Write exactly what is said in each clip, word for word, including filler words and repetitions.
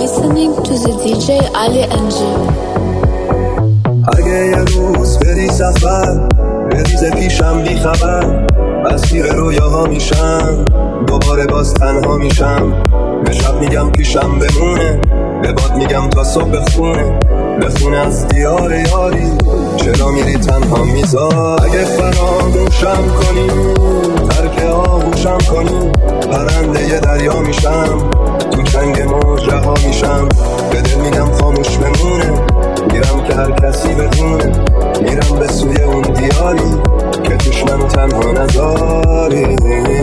listening to the دی جی Ali N G. اگه یه روز بری سفر بریزه پیشم بی خبر اسیر رویاها میشم دوباره باز تنها میشم به شب میگم پیشم بمونه به باد میگم تا صبح بخونه بخونه از دیار یاری چرا میری تنها میذار اگه فراموشم کنی ترک آغوشم کنی پرنده ی دریا میشم تو چنگ موجه ها میشم به دل میگم خاموش بمونه میرم که هر کسی بدونه میرم به سوی اون دیاری که توش منو تنها نذاری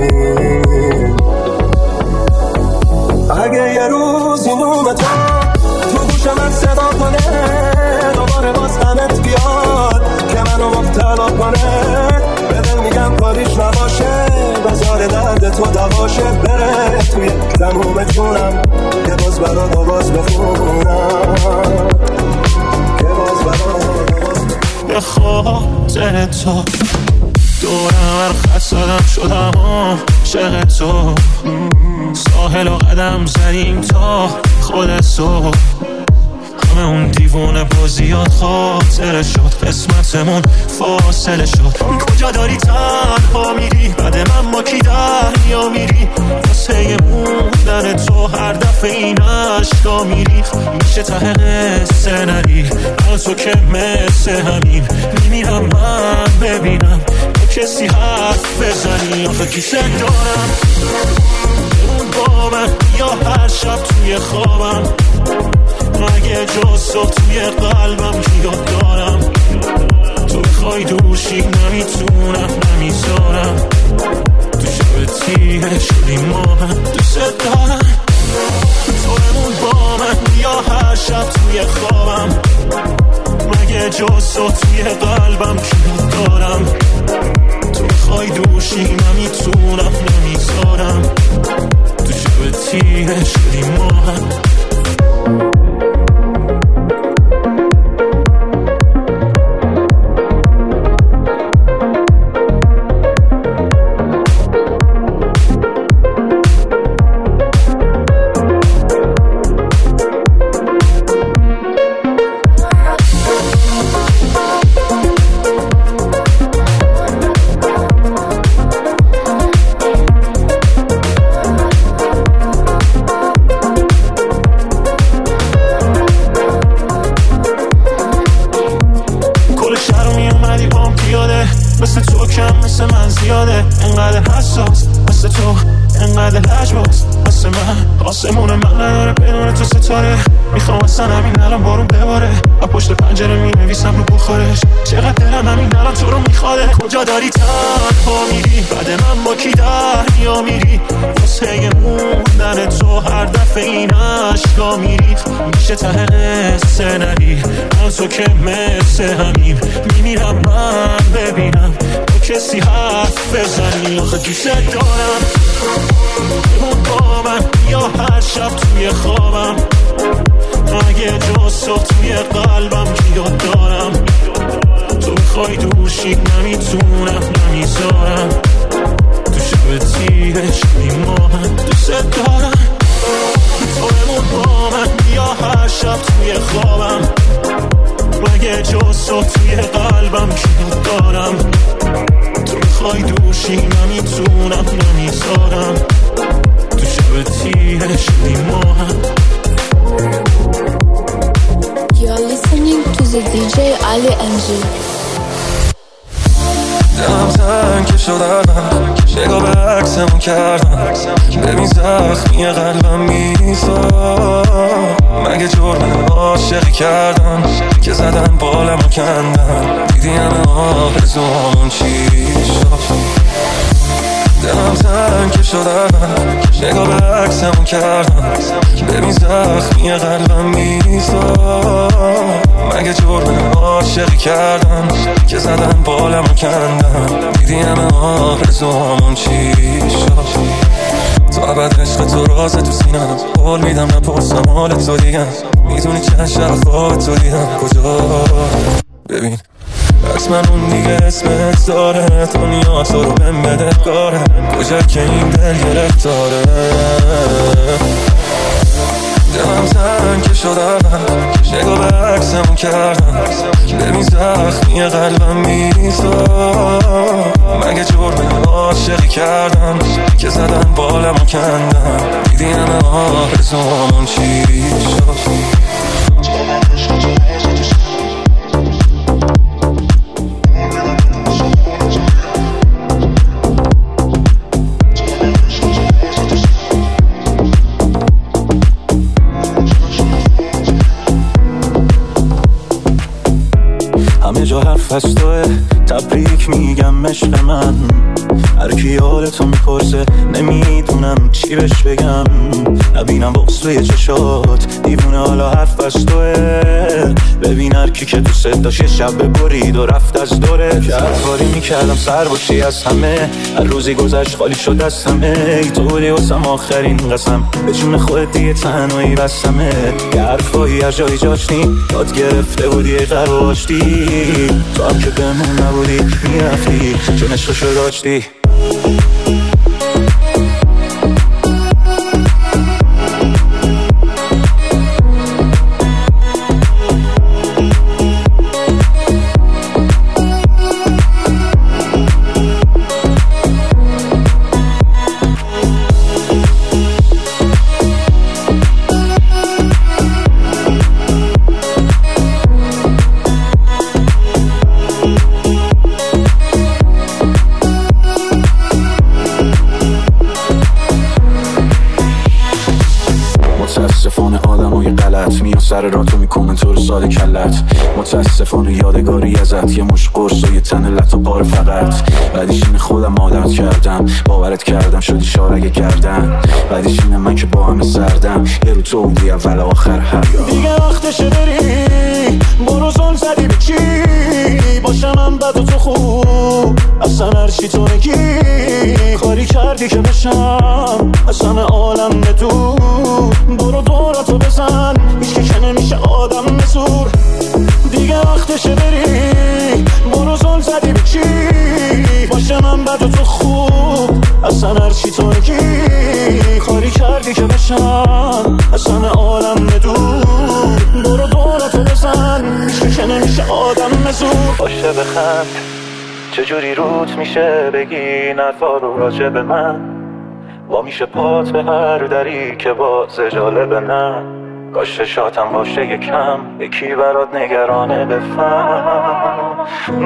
اگه یه روز این اومتا تو گوشم از صدا کنه دوباره باز غمت بیاد که منو مبتلا کنه به دل میگم کاریش نباشه بازار درد تو دواشه بره توی تموم جونم که باز برات آواز بخونم که باز برات به خاطر تو دورم ورخت زدم شدم عاشق تو ساحل و قدم زدیم تا خودت تو همه اون دیوونه بازیات خاطره شد قسمتمون فاصله شد کجا داری تنها میری بعد من ما کی دریا میری واسه موندن تو هر دفعه این عشقا میری میشه ته قصه نری از تو که مثل همین میمیرم من ببینم تو کسی حرف بزنی آخه کیست دارم اون با من یا هر شب توی خوابم مگه جز تو توی قلبم کیات دارم تو بخوای دوشی نمیتونم نمیذارم تو شب تیره شدی ما هم دوست دارم تو بمون با من یا هر شب توی خوابم مگه جز تو توی قلبم کیات دارم تو بخوای دوشی نمیتونم نمیذارم تو شب تیره شدی ما هم مثل تو کم مثل من زیاده انقدر حساس مثل تو انقدر لجباز مثل من آسمون من نداره بدون تو ستاره میخوام اصلا همین الان بارون بباره و پشت پنجره می نویسم رو بخورش چقدر دلم همین الان تو رو میخواده کجا داری تنها میری بعد من با کی دریا میری واسه موندن تو هر دفعه این عشقا میری میشه ته قصه نری از تو که مثل همین میمیرم من ببینم تو کسی حرف بزنی آخه دوست دارم اون با من یا هر شب توی خوابم مگه جز تو توی قلبم کیات دارم تو بخوای دوشی نمیتونم نمیذارم تو شب تیره شدی ما هم دوست دارم تو بمون با من یا هر شب توی خوابم مگه جز تو توی قلبم کیات دارم تو بخوای دوشی نمیتونم نمیذارم تو شب تیره شدی ما هم You're listening to the دی جی Ali N G. دلم تنگ شدم نگاه به عکسمون کردم ببین زخمی قلبم میزا مگه جرم عاشقی کردم که زدن بالمو کندم دیدی همه آرزوامون چی شد دلم تنگ شدم نگاه به عکسمون کردم ببین زخمی قلبم میزا مگه جرم عاشقی کردم که زدن بالمو کندم دیدی همه آرزوامون چی شد تو ابد عشق تو راز تو سینم قول میدم نپرسم حال تو دیگم میدونی چند شب خواب تو دیدم کجا ببین از من اون دیگه اسمت داره دنیا تو رو بهم بده کاره کجا که این دل گرفتاره دلم تنگ شدم، نگاه به عکسمو کردم، ببین زخمی قلبم میزاد. مگه جرم عاشقی کردم که زدن بالمو کندم، دیدی همه آرزوامون چی شد. همه جا حرف از توه، تبریک میگم عشق من. هر کی حالتو میپرسه نمیدونم چی بهش بگم. نبینم بغض توی چشات دیوونه، حالا حرف از توه. ببین هر کی که دوست داشت یه شب برید و رفت از دوره. که هر کاری میکردم سر باشی از همه، هر روزی گذشت خالی شد از همه. ای تو بودی واسم آخرین قسم، به جون خودت دیگه تنهایی بستمه. که حرفایی هر جایی جاش نی داد گرفته بودی قرار باشتی. تو هم که بمون نبودی میرفتی چون عشقشو داشتی. متاسفانه آدمای غلط میان سر راه تو میکنن تو رو ساده کلت. متاسفانه یادگاری ازت یه مش قرص و یه تن لط و پاره فقط. بعدیش اینه خودم عادت کردم، باورت کردم شدی شارگه کردن. بعدیش اینه من که با همه سردم، یه رو تو بودی اول آخر هر دیگه وقتشه بری. برو زل زدی به چی باشم من بد و تو خوب. اصلا هر چی تو نگی کاری کردی که بشم اصلا عالم بدون. برو دوراتو بزن هیچ که که نمیشه آدم مسور. دیگه وقتشه بری. برو زل زدی به چی باشه من بد و تو خوب. اصلا هر چی تو نگی کاری کردی که بشم اصلا عالم بدون. برو دوراتو بزن هیچ که که نمیشه آدم مسور. باشه بخند چجوری روت میشه بگی نرفا رو راجع به من. وا میشه پات به هر دری که باز جالبه نه. کاش شاتم باشه یکم یکی برات نگرانه بفهم.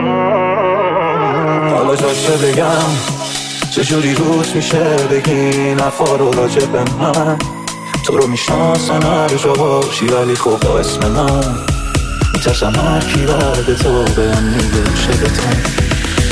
حالا جاشه بگم چجوری روت میشه بگی نرفا رو راجع به من. تو رو میشناسن هر جا باشی ولی خوب با اسم من. میترسم هر کی بعد تو بهم میگه شگتم.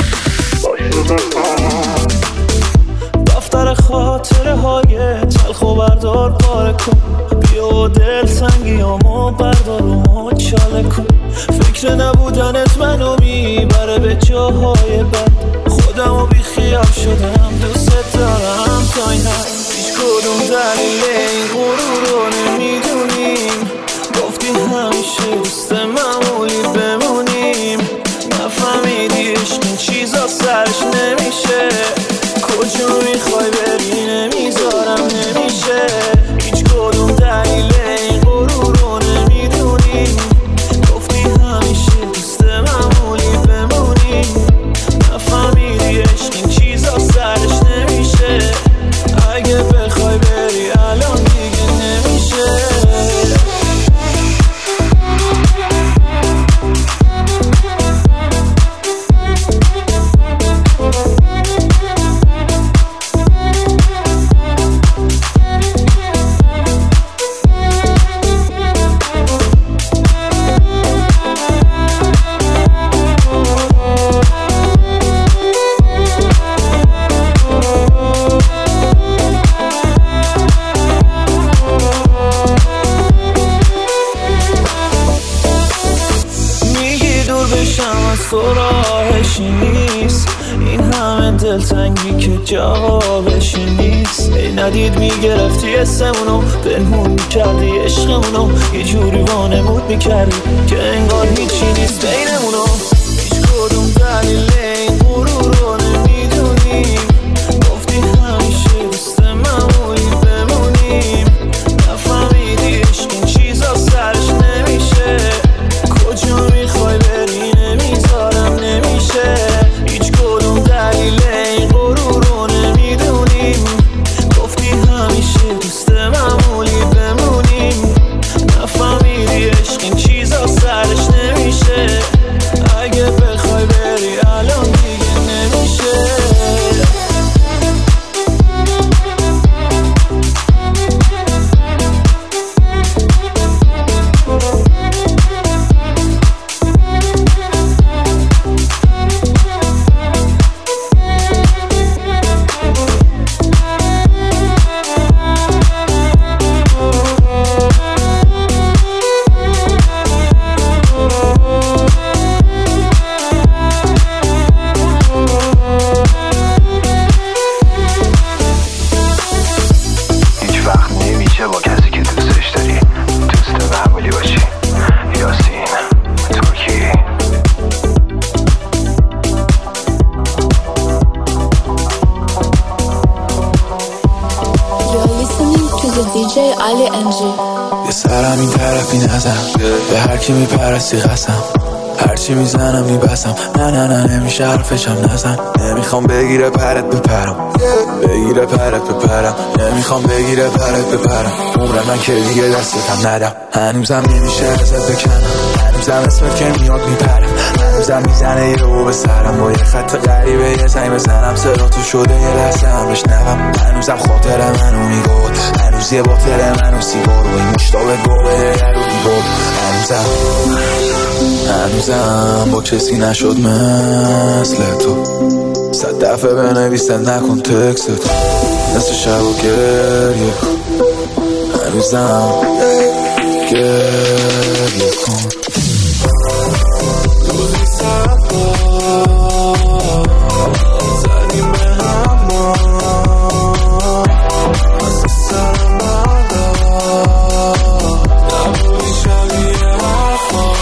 دفتر خاطره های تلخ و بردار پاره کن. بیا دل سنگیامو بردار و مچاله کن. فکر نبودنت منو میبره به جاهای بد. خودم و بی خیال شدم دوست دارم تا این هم. هیچ کدوم دلیل این غرور رو نمیدونیم. گفتی همیشه دوست معمولی بمونیم. نفهمیدی عشق این چیزا سرش نمیشه. کجا میخوای بری نمیذارم نمیشه. هیچ کدوم دلیل این غرور رو نمیدونی. گفتی همیشه دوست معمولی بمونی. نفهمیدی عشق این چیزا سرش نمیشه. اگه بخوای بری الان دیگه نمیشه. تو راهشی نیست. این همه دلتنگی که جوابشی نیست. ای ندید میگرفتی اسمونو پنهون میکردی عشقمونو. یه جوری وانمود میکردی که انگار هیچی نیست بینمونو. هیچ کدوم دلیل این غرور رو نمیدونیم. گفتی همیشه دوست معمولی بمونیم. نفهمیدی دی جی علی ان جی. یه سرم این طرفی نزن، به هر کی میپرستی قسم، هرچی میزنم میبسم، نه نه نه نمیشه حرفشم نزن. نمیخوام بگیره پرت بپرم، بگیره پرت بپرم، نمیخوام بگیره پرت بپرم، عمر من که دیگه دستتم ندم. هنوزم نمیشه ازت بکنم، هنوزم اسمت که میاد میپرم، هنوزم میزنه یه رو به سرم با یه خط غریبه یه زنگ بزنم صدا تو شده یه لحظه هم بشنوم. هنوزم خاطر منو میگود، هنوز یه باطل منو سیگار و این مشتابه گوه رو بیبود. هنوزم هنوزم با کسی نشد مثل تو، صد دفعه بنویسه نکن تکست تو، نصف شب و گریه کن. هنوزم گریه کن. روزی سبا زدیم به هما، از سرم بالا نبودی شبیه حرفا.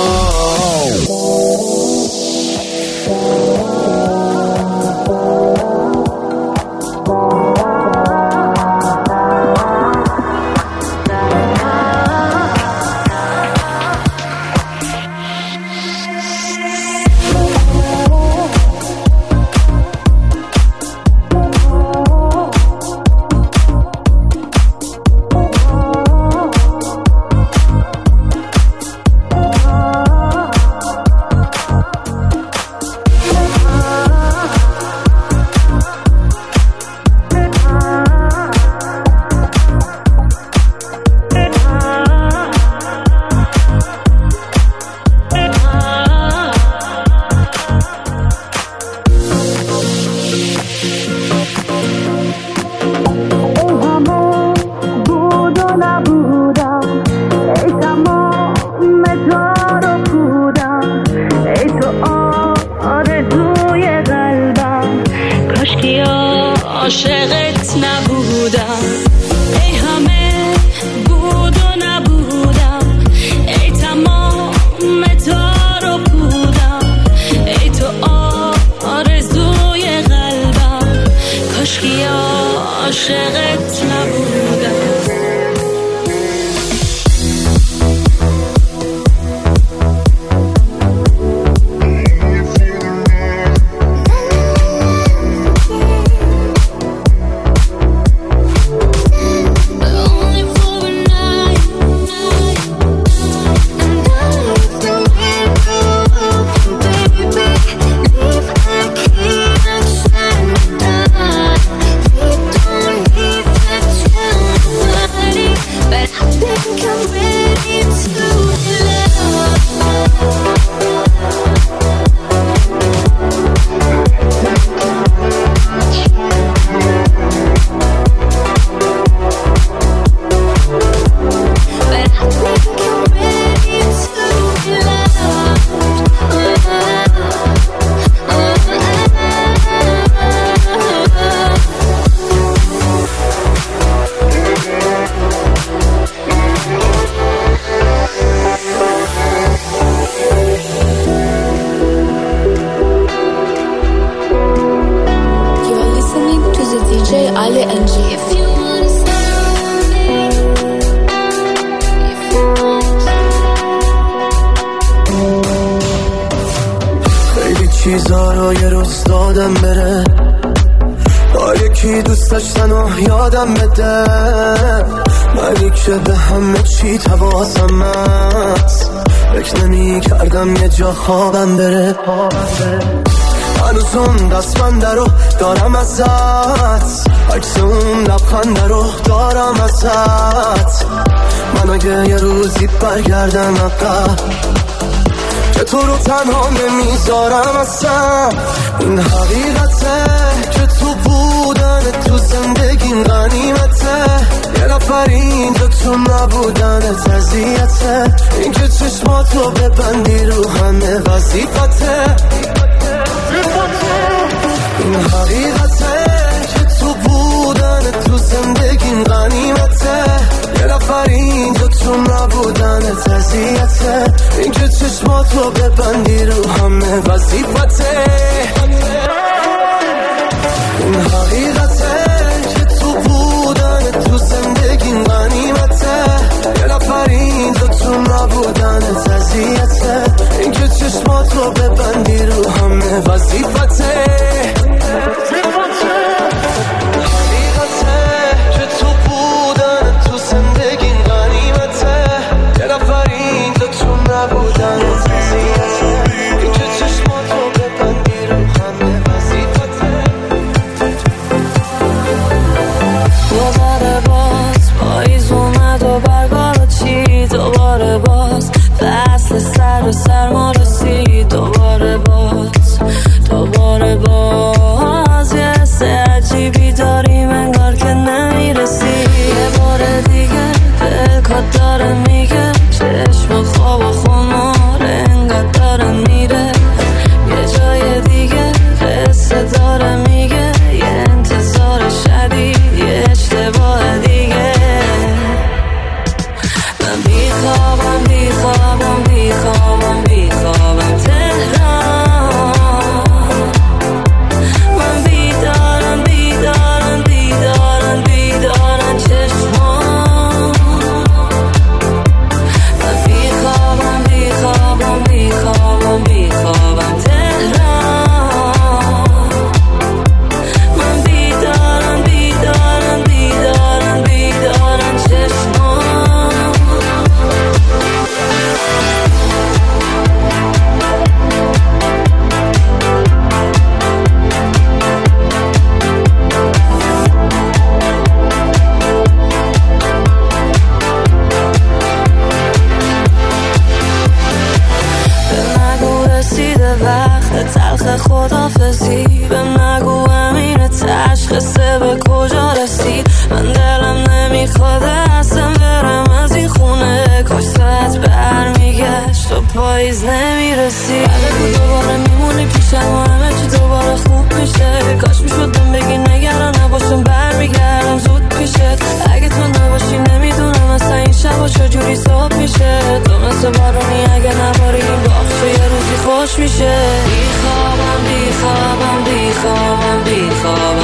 عاشقت نبودم، ای همه بود و نبودم، ای تمام تار و پودم، ای تو آرزوی قلبم، کاشکی عاشقت نبودم. علی ان جی. خیلی چیزا رو یه روز دادم بره، با یکی دوست داشتن و یادم بده، منی که به همه چی تواسم هست، فکر نمی کردم یه جا خوابم بره. هنوز اون دستمنده رو دارم ازت، عکس اون لبخنده رو دارم ازت، من اگه یه روزی برگردم عقب که تو رو تنها نمیذارم اصلا. این حقیقته که تو بودن تو زندگیم غنیمته، یه نفر اینجا تو نبودن اذیته، این که چشماتو ببندی رو همه وظیفته. این حقیقته که تو بودن تو زندگیم غنیمته، یه نفر اینجا تو نبودن اذیته، این که چشماتو ببندی رو همه وظیفته. این حقیقته که تو بودن تو زندگیم غنیمته، اذیته، این که چشمات رو ببندی رو همه وظیفته. حقیقته که تو بودن تو زندگی غنیمته، یه نفر اینجا تو نبودن اذیته، این که چشمات رو ببندی رو همه وظیفته. دوباره باز پاییز اومد و برگارو چی، دوباره باز فصل سر و سرما رسید، دوباره باز دوباره باز یه حس عجیبی داریم انگار که نمیرسی. یه بار دیگه دلکات داره میگه چشم خواب و خمار انگار داره میره، یه جای دیگه قصه داره میگه یه انتظار شدید یه اشتباه دیگه. من بیخوابم بیخوابم بیخوابم بیخوابم تهران، من بیدارم بیدارم بیدارم بیدارم چشمان. من بیخوابم بیخوابم بیخوابم بیخوابم تهران، من بیدارم بیدارم بیدارم بیدارم چشمان. وقت تلخ خدافزی به نگو امین تشخصه به کجا رسید. من دلم نمیخواد اصلا برم از این خونه، کاش ساعت برمیگشت و پاییز نمیرسی. بعد دوباره میمونی پیشم و همه چی دوباره خوب میشه، کاش میشد بهم بگی نگران نباشم برمیگردم زود پیشت. اگه تو نباشی نمیدونم اصلا این شبا چجوری صبح میشه، تو مثل بارونی اگه نباری این باخت یه روزی خوش میشه. بیخوابم بیخوابم بیخوابم بیخوابم